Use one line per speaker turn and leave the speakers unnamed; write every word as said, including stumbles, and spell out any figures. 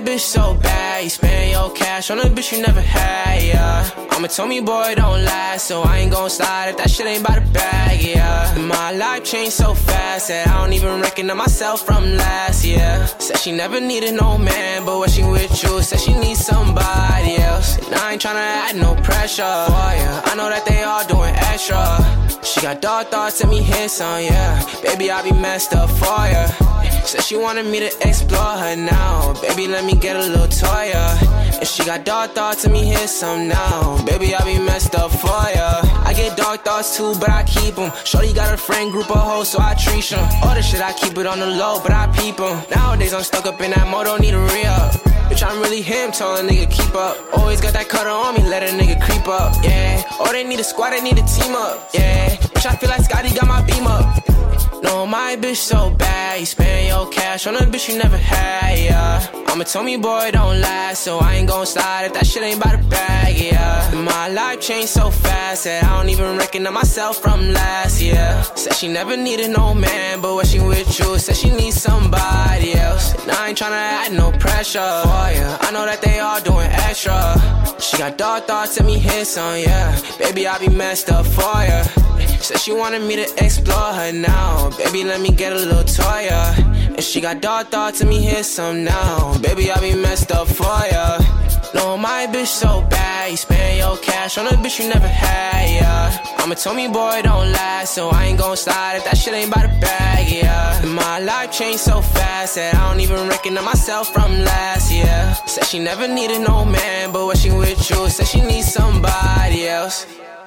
bitch so bad, you spend your cash on a bitch you never had, yeah. Mama told me, boy, don't last, so I ain't gon' slide if that shit ain't by the bag, yeah. My life changed so fast that I don't even recognize myself from last year. Said she never needed no man, but when she with you, said she needs somebody else. And I ain't tryna add no pressure for ya. I know that they all doing extra. She got dark thoughts and me hits on, yeah. Baby, I be messed up for ya. Said she wanted me to explore her now. Baby, let me get a little toya. And she got dark thoughts and me hit some now. Baby, I be messed up for ya. I get dark thoughts too, but I keep them. Shorty got a friend group of hoes, so I treat them. All the shit, I keep it on the low, but I peep them. Nowadays, I'm stuck up in that mode, don't need a re-up. Bitch, I'm really him, tell a nigga keep up. Always got that cutter on me, let a nigga creep up, yeah. Oh, they need a squad, they need a team up, yeah. Bitch, I feel like Scotty got my beam up. No, my bitch so bad, you spend your cash on a bitch you never had, yeah. Mama told me, boy, don't last, so I ain't gon' slide if that shit ain't by the bag, yeah. My life changed so fast that I don't even recognize myself from last year. Said she never needed no man, but when she with you, said she needs somebody else. And I ain't tryna add no pressure for ya. I know that they all doing extra. She got dark thoughts and me hits on, yeah. Baby, I be messed up for ya. Said she wanted me to explore her now. Baby, let me get a little toya. And she got dark thoughts and me hit some now. Baby, I be messed up for ya. No, my bitch so bad, you spend your cash on a bitch you never had, yeah. Mama told me, boy, don't last, so I ain't gon' slide if that shit ain't by the bag, yeah. My life changed so fast that I don't even recognize myself from last year. Said she never needed no man, but when she with you, said she needs somebody else.